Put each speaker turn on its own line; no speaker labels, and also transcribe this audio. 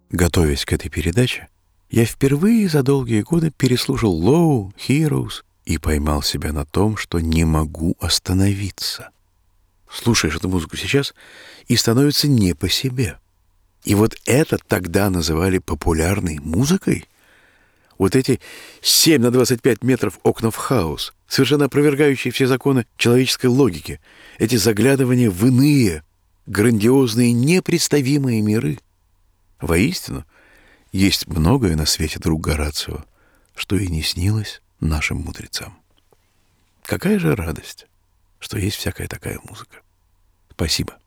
Готовясь к этой передаче, я впервые за долгие годы переслушал Low, Heroes и поймал себя на том, что не могу остановиться. Слушаешь эту музыку сейчас и становится не по себе. И вот это тогда называли популярной музыкой? Вот эти 7 на 25 метров окна в хаос, совершенно опровергающие все законы человеческой логики, эти заглядывания в иные, грандиозные, непредставимые миры. Воистину, есть многое на свете, друг Горацио, что и не снилось нашим мудрецам. Какая же радость, что есть всякая такая музыка. Спасибо.